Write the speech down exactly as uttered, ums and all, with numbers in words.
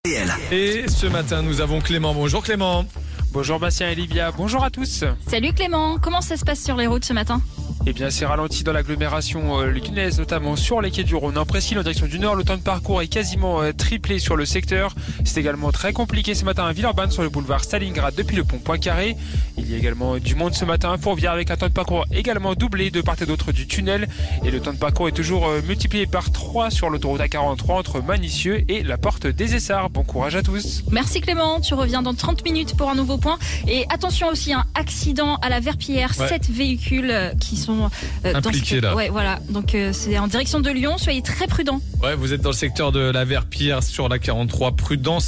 Et ce matin, nous avons Clément. Bonjour Clément. Bonjour Bastien et Livia, bonjour à tous. Salut Clément, comment ça se passe sur les routes ce matin ? Eh bien, c'est ralenti dans l'agglomération euh, lyonnaise, notamment sur les quais du Rhône. En Presqu'île, en direction du Nord, le temps de parcours est quasiment euh, triplé sur le secteur. C'est également très compliqué ce matin à Villeurbanne sur le boulevard Stalingrad depuis le pont Poincaré. Il y a également euh, du monde ce matin à Fourvière avec un temps de parcours également doublé de part et d'autre du tunnel. Et le temps de parcours est toujours euh, multiplié par trois sur l'autoroute A quarante-trois entre Manicieux et la porte des Essarts. Bon courage à tous. Merci Clément, tu reviens dans trente minutes pour un nouveau point. Et attention aussi, un accident à la Verpillière, Ouais. sept véhicules euh, qui sont euh, Impliqués, dans ce... là. Ouais, voilà. Donc euh, c'est en direction de Lyon, soyez très prudents. Ouais, vous êtes dans le secteur de la Verpillière sur la quarante-trois. Prudence.